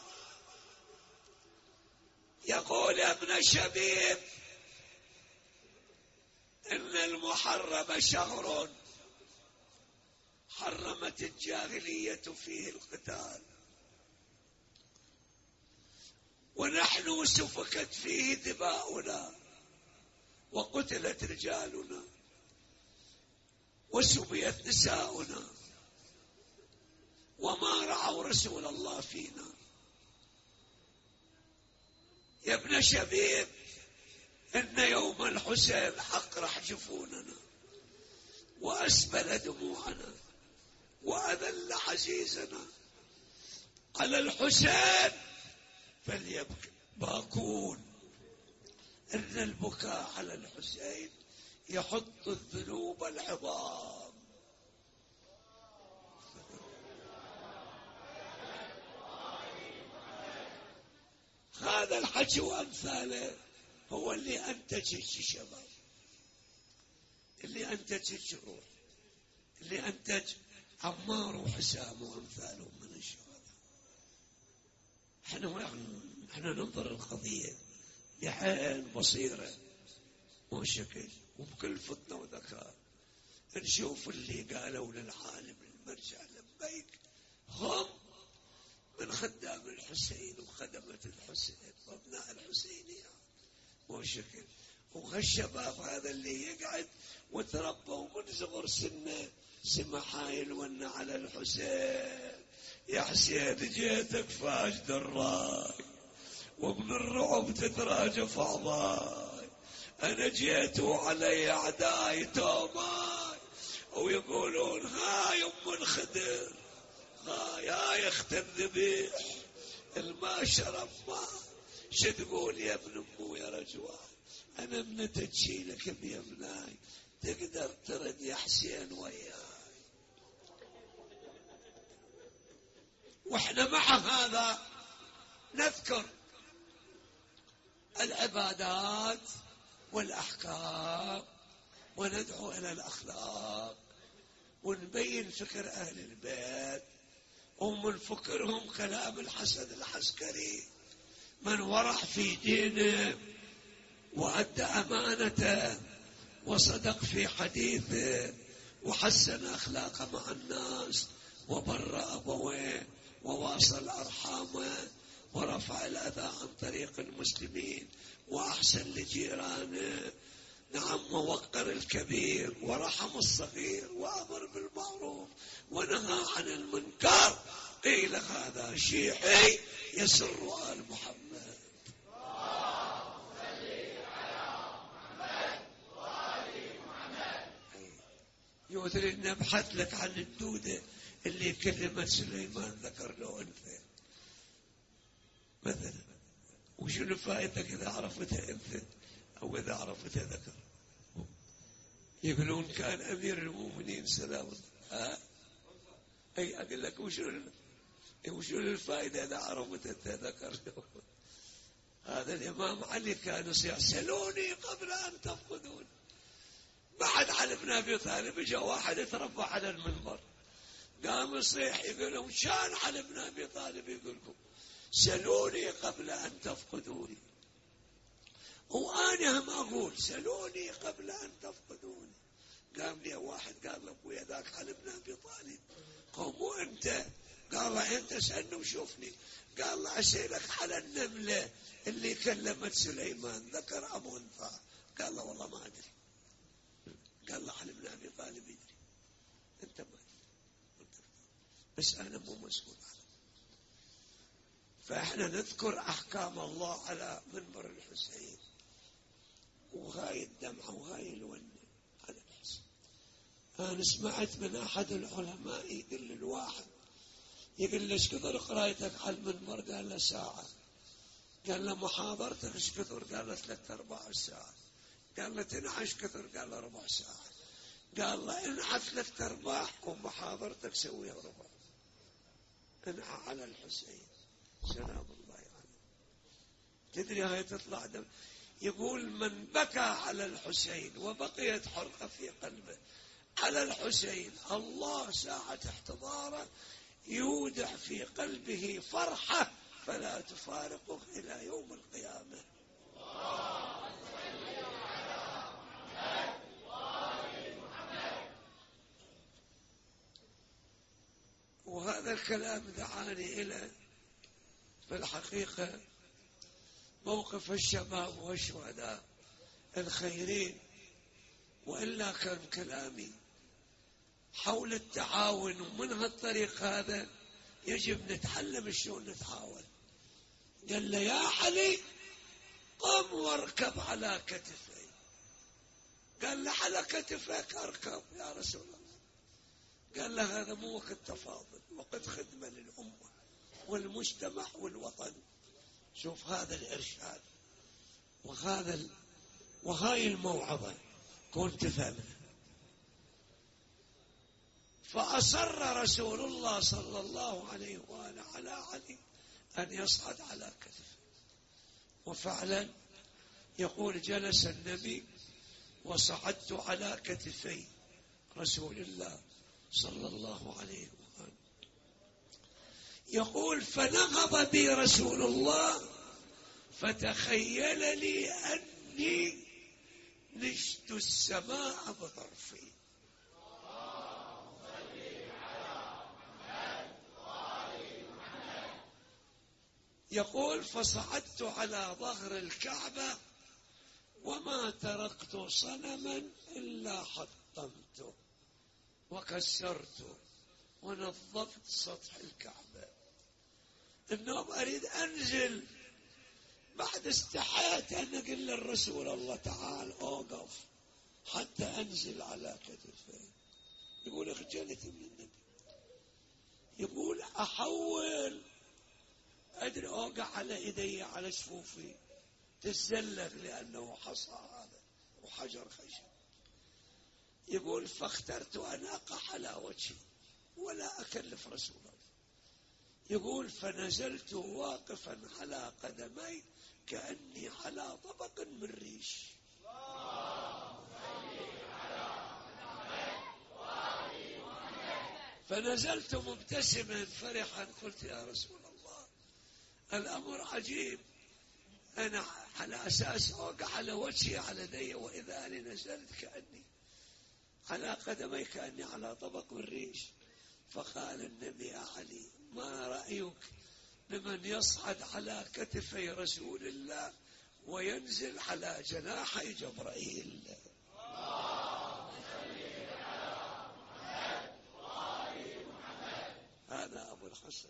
S1: يقول يا ابن شبيب إن المحرم شهر حرمت الجاهلية فيه القتال ونحن سفكت فيه دماؤنا وقتلت رجالنا وسبيت نساؤنا وما رعوا رسول الله فينا يا ابن شبيب إن يوم الحسين أقرح جفوننا وأسبل دموعنا وأذل عزيزنا على الحسين فليبكي باكون إن البكاء على الحسين يحط الذنوب العظام هذا الحكي وأمثاله هو اللي أنتج الشباب اللي أنتج الجروح اللي أنتج عمار وحسام وأمثالهم من الشباب. احنا ننظر القضية بعين بصيرة وشكل وبكل فطنة وذكاء نشوف اللي قالوا للعالم المرجع لبيك هم من خدام الحسين وخدمة الحسين وابناء الحسينية وشكل وهالشباب هذا اللي يقعد وتربوا من صغر سنه سمع حايل ون على الحسين يا حسين جيتك فاجد الراي ومن الرعب تتراجف أعضاي أنا جيت وعلي أعداي توماي ويقولون هاي أم الخدر هاي أخت الذبيح الما شرب ما شو تقول يا ابن أمو يا رجوان أنا من تجيلك بيمناي تقدر ترد يا حسين وياي واحنا مع هذا نذكر العبادات والأحكام وندعو إلى الأخلاق ونبين فكر أهل البيت ومن فكرهم كلام الحسن العسكري من ورع في دينه وأدى أمانته وصدق في حديثه وحسن أخلاقه مع الناس وبر أبويه وواصل أرحامه ورفع الأذى عن طريق المسلمين وأحسن لجيرانه. نعم، ووقر الكبير ورحم الصغير وأمر بالمعروف ونهى عن المنكر. قيل هذا شيعي يسر آل محمد. يقول لي نبحث لك عن الدودة اللي كلمت سليمان ذكر له أنثى مثلا، وشنو فائدتك إذا عرفتها أنثى أو إذا عرفتها ذكر؟ يقولون كان أمير المؤمنين سلام الله. أي أقول لك وشنو الفائدة إذا عرفتها ذكر؟ هذا الإمام علي كان يصيح سلوني قبل أن تفقدون. بعد علي بن أبي طالب جاء واحد يتربع على المنبر قام يصيح يقول لهم شان علي بن أبي طالب يقول لكم سلوني قبل أن تفقدوني، وأنا هم أقول سلوني قبل أن تفقدوني. قام لي واحد قال له أبويا ذاك علي بن أبي طالب. قال مو أنت؟ قال له أنت سألني وشوفني. قال له أسألك على النملة اللي كلمت سليمان ذكر أم أنثى؟ قال له والله ما أدري. قال له علي بن أبي طالب يدري، أنت ما أدري، بس أنا مو مسؤول عنه. فإحنا نذكر أحكام الله على منبر الحسين، وهاي الدمعة وهاي الونة على الحسين. أنا سمعت من أحد العلماء يقول للواحد، يقول له ايش كثر قرايتك على المنبر؟ قال له ساعة. قال له محاضرتك ايش كثر؟ قال له 3/4 ساعة. قال له تنعش كثر؟ قال له ربع ساعة. قال له انعى 3/4 ومحاضرتك سويها ربع. انعى على الحسين سلام الله عليه. تدري هاي تطلع دم. يقول من بكى على الحسين وبقيت حرقة في قلبه على الحسين، الله ساعة احتضاره يودع في قلبه فرحة فلا تفارقه إلى يوم القيامة. وهذا الكلام دعاني إلى في الحقيقة موقف الشباب والشهداء الخيرين، وإلا كان كلامي حول التعاون، ومن هالطريق هذا يجب نتعلم شلون نتعاون. قال له يا علي قم واركب على كتفي. قال له على كتفك أركب يا رسول الله. قال له هذا مو وقت تفاضل، وقت خدمة للأمة والمجتمع والوطن. شوف هذا الإرشاد وهاي الموعظة كنت ثامنة. فأصر رسول الله صلى الله عليه وآله على علي أن يصعد على كتفه. وفعلا يقول جلس النبي وصعدت على كتفي رسول الله صلى الله عليه وآله. يقول فنهض بي رسول الله فتخيل لي أني نجت السماء بطرفي. يقول فصعدت على ظهر الكعبة وما تركت صنما إلا حطمته وكسرته ونظفت سطح الكعبة. النوم أريد أنزل، بعد استحيت أن أقول للرسول الله تعال أوقف حتى أنزل على كتفي. يقول اخجلت من النبي. يقول أحول أدري أوقع على إيدي على شفوفي تتزلق لأنه حصى هذا وحجر خشب. يقول فاخترت أن أقع على وجهي ولا أكلف رسول الله. يقول فنزلت واقفا على قدمي كأني على طبق من ريش. فنزلت مبتسما فرحا. قلت يا رسول الله الأمر عجيب، أنا على أساس أوقع على وجهي على يدي، وإذا أنا نزلت كأني على قدمي كأني على طبق من ريش. فقال النبي يا علي ما رأيك بمن يصعد على كتفي رسول الله وينزل على جناحي جبرائيل؟ هذا أبو الحسن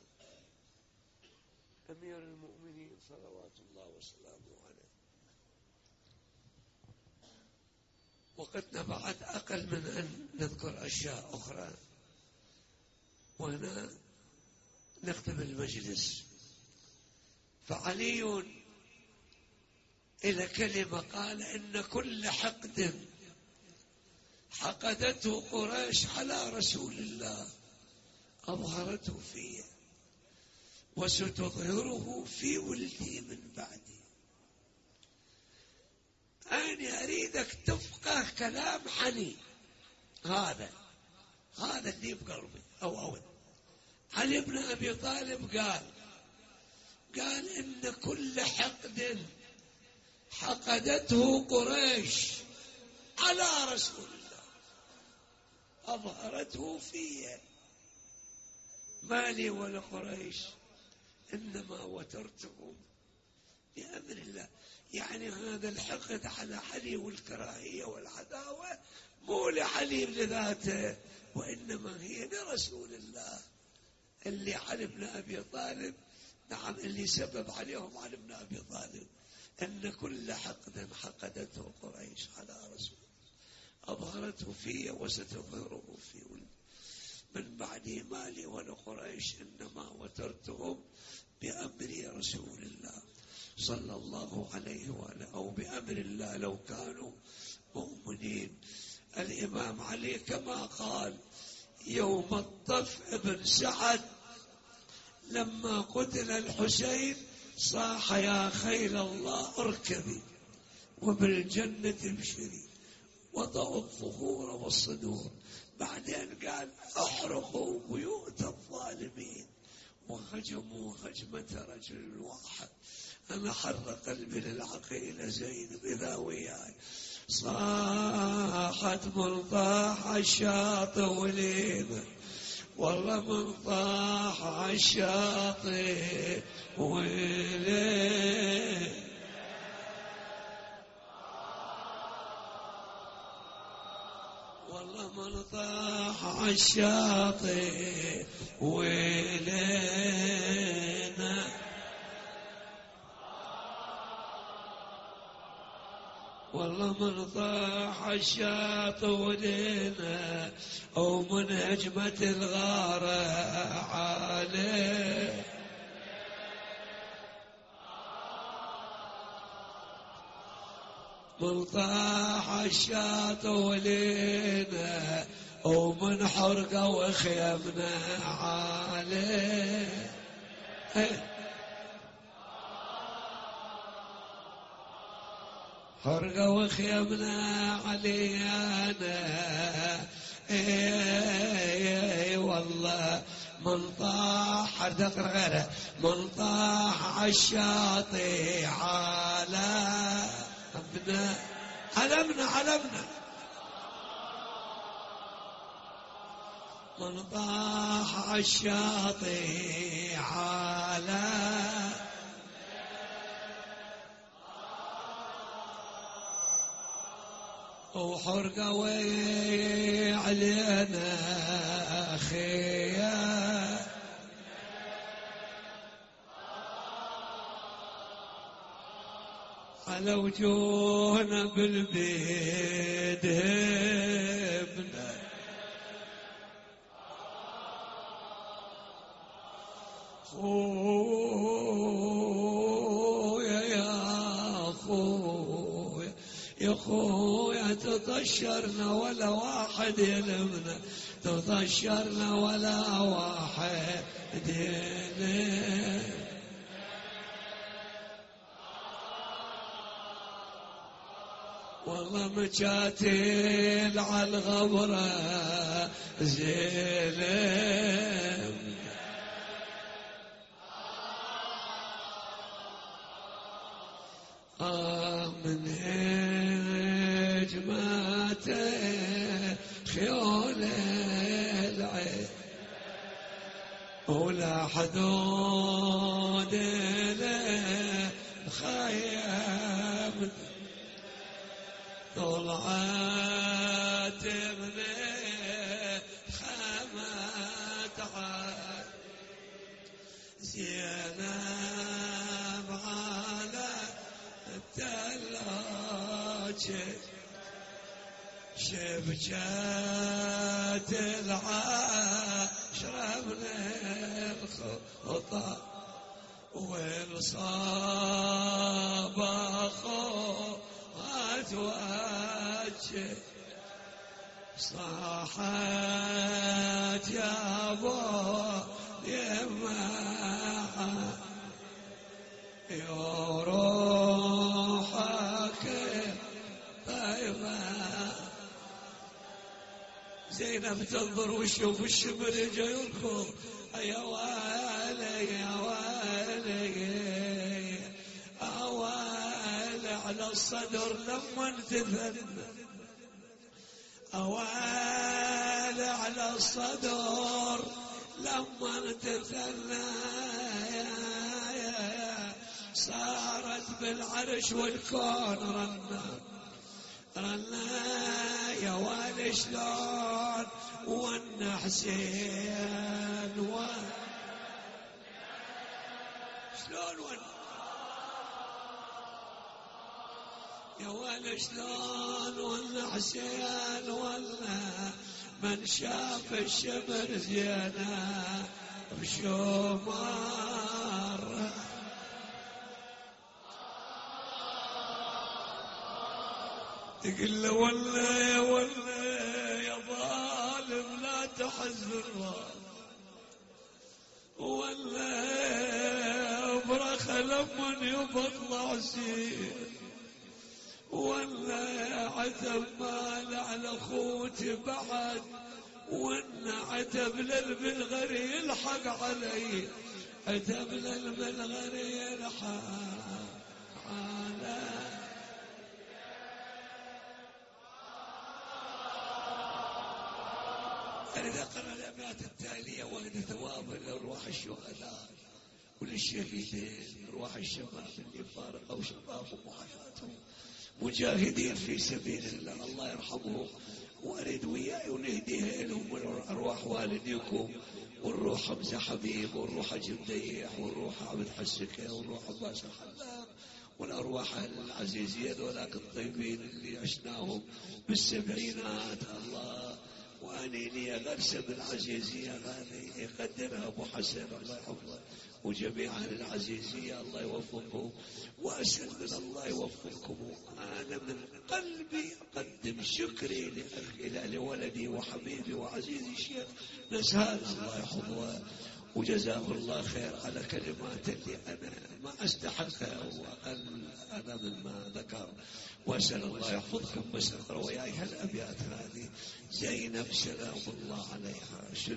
S1: أمير المؤمنين صلوات الله وسلامه عليه. وقتنا بعد أقل من أن نذكر أشياء أخرى وهنا نختم المجلس. فعلي إلى كلمة قال إن كل حقد حقدته قريش على رسول الله أظهرته فيه وستظهره في ولدي من بعدي. أنا أريدك تفقه كلام علي، هذا اللي بقلبي أو علي بن أبي طالب قال إن كل حقد حقدته قريش على رسول الله أظهرته فيه ما لي ولا قريش إنما وترتهم بأمر الله. يعني هذا الحقد على علي والكراهية والعداوة مو لعلي لذاته وإنما هي لرسول الله اللي علي بن أبي طالب، نعم اللي سبب عليهم علي بن أبي طالب. أن كل حقد حقدته قريش على رسول أظهرته فيه وستظهره في ولد من بعدي مالي ولا قريش إنما وترتهم بأمر رسول الله صلى الله عليه وآله أو بأمر الله لو كانوا مؤمنين. الإمام علي كما قال يوم الطف بن سعد لما قتل الحسين صاح يا خيل الله اركبي وبالجنة ابشري وضعوا الظهور والصدور. بعدين قال احرقوا بيوت الظالمين وهجموا هجمة رجل واحد. أنا حر قلبي للعقيلة زينب إذا وياي صاحت من طاح الشاطئ وليمة والله من طاح الشاطئ وليمة والله من طاح الشاطئ ولينا والله من طاح الشاطئ ولينا أو من هجمة الغارة عليه من طاح الشاطئ ولينا أو من حرقة وخيمنا عليه حرقة وخيمنا علينا والله من طاح ذكر غيره من طاح الشاطئ على علمنا من طاح الشاطئ على وحرقة وعلينا خيا على وجوهنا بالبيد هبنا خويا يا خويا يا خويا تطشرنا ولا واحد يلمنا تطشرنا ولا واحد يلمنا والله مجاتل على الغبرة زلم من هجماته خيول العين ولا حدود للخيام طلعت من خامات عاد زينب على الثلاج شبكات العاشرة من الخطى والصاب أخوات وجه صاحت يا أبو يما يروحك طيبة زينب تنظر وشوف الشمر جاي يركض يا والي يا والي أوالي على الصدر لما تثنى أوالي على الصدر لما تثنى صارت بالعرش والكون رنا يا والي شلون وانا حسين شلون يا والي شلون وانا حسين وانا من شاف الشمر زينة بشمار تقول له ولا يا ظالم لا تحزن ولا برخة لمن يبطلع سير ولا عتب مال على خوتي بعد وان عتب للبلغر يلحق علي عتب للبلغر يلحق علي إذا قرأ الأبيات التالية وجد ثواب لأرواح الشهداء وللشهيدين أرواح الشباب اللي فارقوا شبابهم وحياتهم مجاهدين في سبيل الله الله يرحمهم وأريد وياي ونهديها لهم أرواح والديكم والروح حمزة حبيب والروح جنديح والروح عبد حسكة والروح عباس الحلاق والأرواح العزيزية ذولاك الطيبين اللي عشناهم بالسبعينات الله وأني لي غرسة بالعزيزية غالي يقدرها أبو حسن الله يحفظه وجميع العزيزية الله يوفقهم وأسأل من الله يوفقكم أنا من قلبي أقدم شكري لولدي وحبيبي وعزيزي الشيخ نزهان الله يحفظه وجزاه الله خير على كلمات اللي أنا ما أستحقها وأقل أنا مما ذكر وأسأل الله يحفظكم بس اقرأ وياي هالأبيات هذه زينب سلام الله عليها شو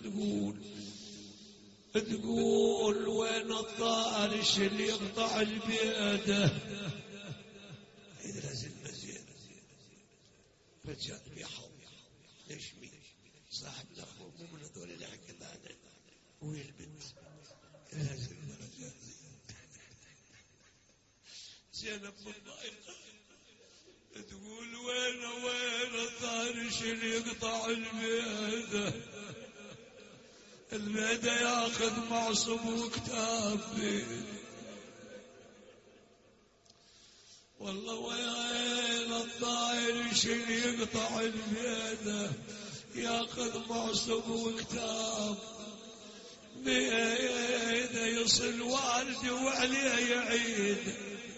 S1: تقول وين الطارش اللي يقطع البيده إذا لازلنا زين رجال بيحاول ليش مين صاحب الأخوة مو من هذول اللي حكى لنا وين البنت لازلنا رجال زينب مضايقة تقول وين الطارش اللي يقطع البيده البيده ياخذ معصم وكتاب والله وين الطارش اللي يقطع البيده ياخذ معصم وكتاب بيده يصل والدي وعليه يعيد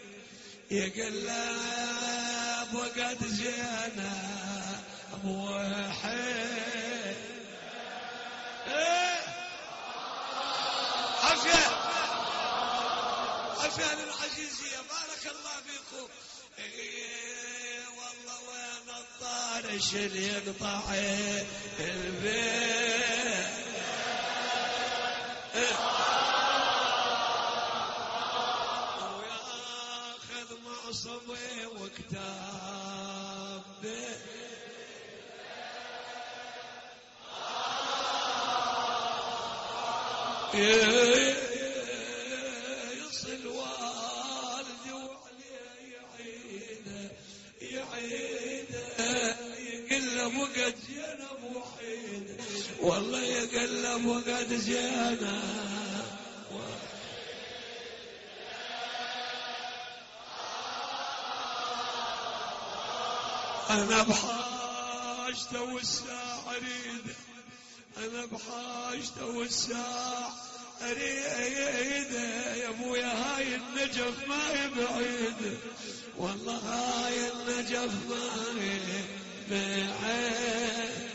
S1: يقلب وقد زينه وحيد عافية للعزيزية بارك الله فيكم والله وين الطارش اللي يقطع البيت وياخذ معصبي وكتاب يصل والدي وعليه يعيده يقلب وقد زينب وحيده والله يقلب وقد زينب أنا بحاجته والساعة أريده أنا بحاجته والساعة أريده يا أبويا هاي النجف ما يبعيده والله هاي النجف ما يبعيده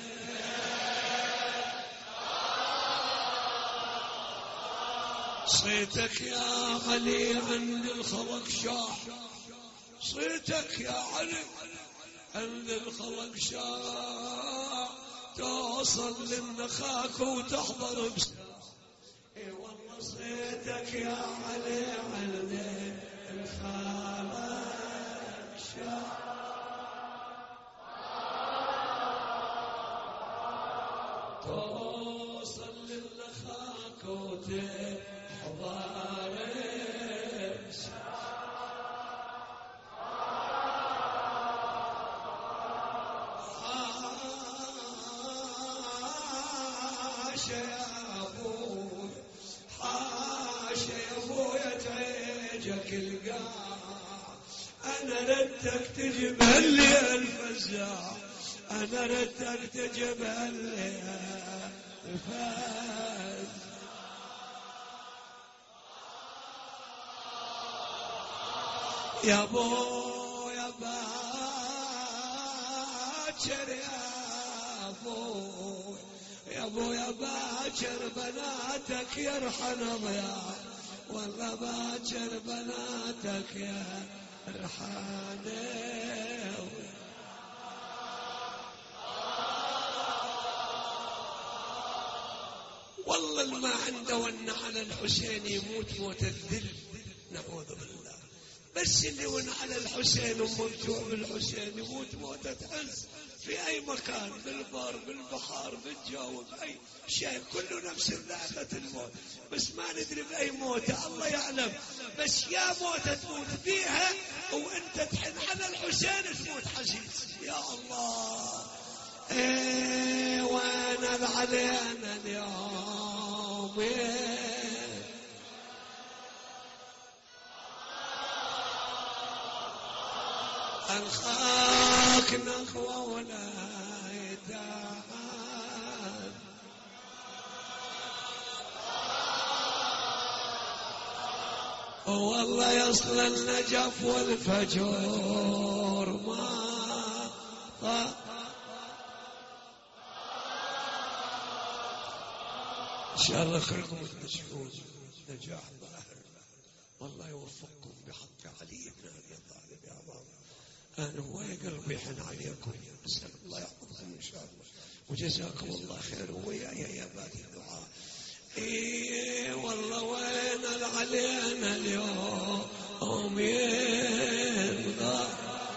S1: صيتك يا علي عند الخلق شاح صيتك يا علي عند الخلق شاع توصل للنخاك وتحضر اي والله صيتك يا علي عند الخلق شاع توصل للنخاك وتحضر أنا ردك تجيب اللي الفزاع أنا ردك تجيب اللي الفزاع يا بو يا باكر يا بو يا بو يا باكر بناتك يرحن ضياع والله باكر بناتك يا رحانه والله اللي ما عنده ون على الحسين يموت موت الذل نعوذ بالله بس اللي ون على الحسين ومرجوع بالحسين يموت موتة عز في أي مكان بالبر بالبحر بالجو بأي شيء كله نفس ذائقة الموت بس ما ندري بأي موتة الله يعلم بس يا موتة تموت فيها وانت تحن على الحسين تموت حزيز يا الله ايه وانا علينا اليوم أنخاك نخوة ولا يتعب والله يصل النجف والفجور ما إن شاء الله خيركم تنجحون نجاح ظاهر والله يوفقكم بحق علي بن أبي طالب يا بابا أنا هو قلبي يحن عليكم أسأل الله يحفظكم إن شاء الله وجزاكم الله خير وياي يا باقي الدعاء إيه والله وين علينا اليوم ينغى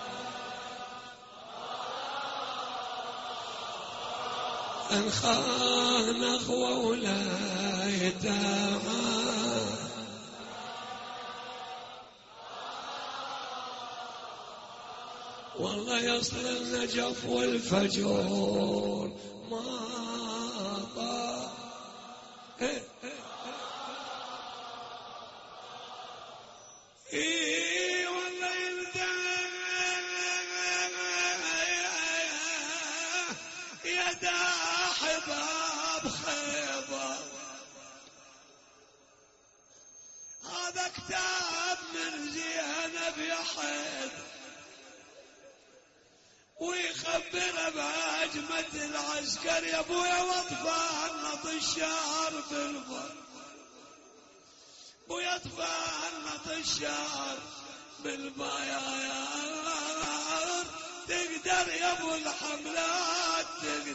S1: أنخان أخوة ولا يتعب والله يصل النجف والفجور ما طاب إيه والله يدا حباب خيبر هذا كتاب من زينب يا حيدر ويخبر بهجمة العسكر يا ابويا واطفال نط الشعر بالبر ابويا اطفال نط الشعر بالبيار تقدر يا ابو الحملات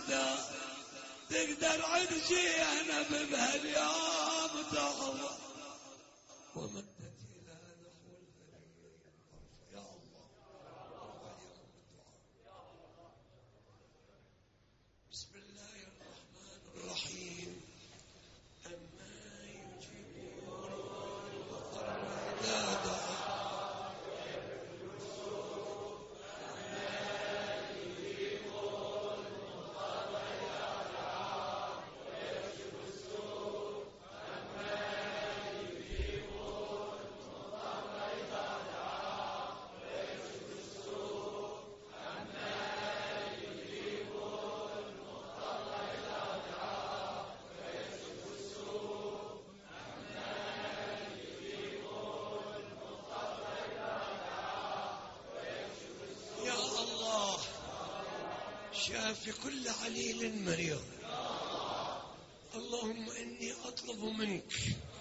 S1: تقدر عرجي انا بهاليوم تحظى ومدت الى نحو الفريق يا الله بسم الله الرحمن الرحيم أما شافي كل عليل مريض. اللهم إني أطلب منك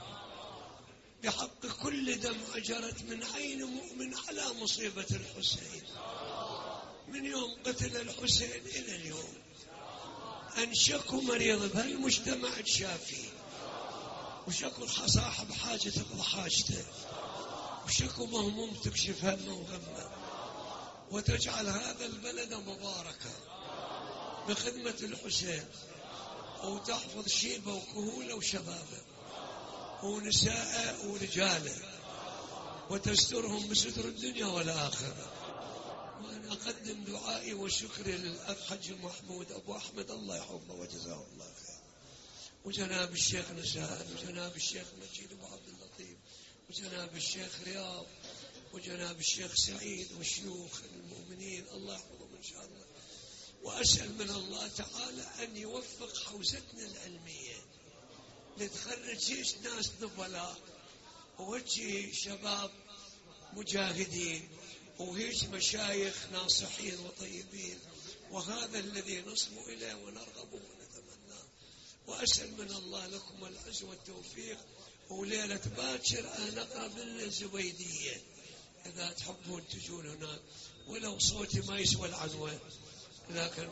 S1: بحق كل دمعة جرت من عين مؤمن على مصيبة الحسين من يوم قتل الحسين إلى اليوم، أن شكو مريض بهالمجتمع تشافي، وشكو صاحب حاجة تقضى حاجته، وشكو مهموم تكشف همه وغمه، وتجعل هذا البلد مباركة بخدمة الحسين، وتحفظ شيبه وكهوله وشبابه ونساءه ورجاله، وتسترهم بستر الدنيا والآخرة. وأنا أقدم دعائي وشكري للأخ حج محمود أبو أحمد، الله يحفظه وجزاه الله خير، وجناب الشيخ نساء، وجناب الشيخ مجيد أبو عبد اللطيف، وجناب الشيخ رياض، وجناب الشيخ سعيد، والشيوخ المؤمنين الله يحفظهم إن شاء الله. وأسأل من الله تعالى أن يوفق حوزتنا العلمية لتخرج هيش ناس نبلاء، وهيك شباب مجاهدين، وهيك مشايخ ناصحين وطيبين، وهذا الذي نصبو إليه ونرغبه ونتمناه. وأسأل من الله لكم العز والتوفيق. وليلة باكر أنا قابلنا زبيدية، إذا تحبون تجون هناك، ولو صوتي ما يسوى العنوان، لكن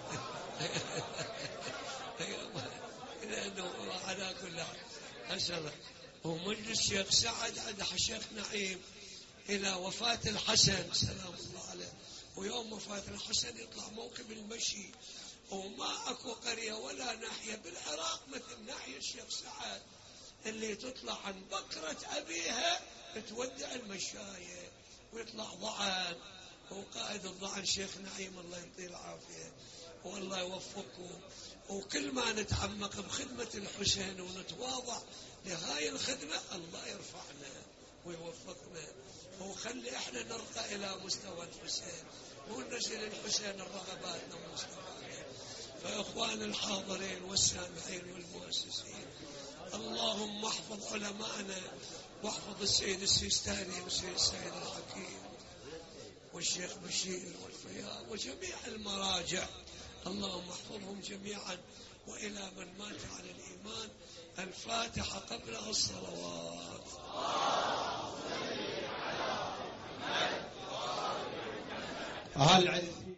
S1: لأنه على كل حال أسأل. ومجلس الشيخ سعد عند الشيخ نعيم إلى وفاة الحسن سلام الله عليه، ويوم وفاة الحسن يطلع موكب المشي، وما أكو قرية ولا ناحية بالعراق مثل ناحية الشيخ سعد اللي تطلع عن بكرة أبيها تودع المشاية ويطلع ضعن، وقائد الضعن شيخ نعيم الله يعطيه العافية والله يوفقه. وكل ما نتعمق بخدمة الحسين ونتواضع لهاي الخدمة الله يرفعنا ويوفقنا، وخلي احنا نرقى إلى مستوى الحسين وننزل الحسين الرغباتنا ومستوانا. فإخوان الحاضرين والسامعين والمؤسسين، اللهم احفظ علماءنا، واحفظ السيد السيستاني والسيد السيد الحكيم والشيخ بشير والفياض وجميع المراجع، اللهم احفظهم جميعا. وإلى من مات على الإيمان الفاتحة قبلها الصلوات.
S2: على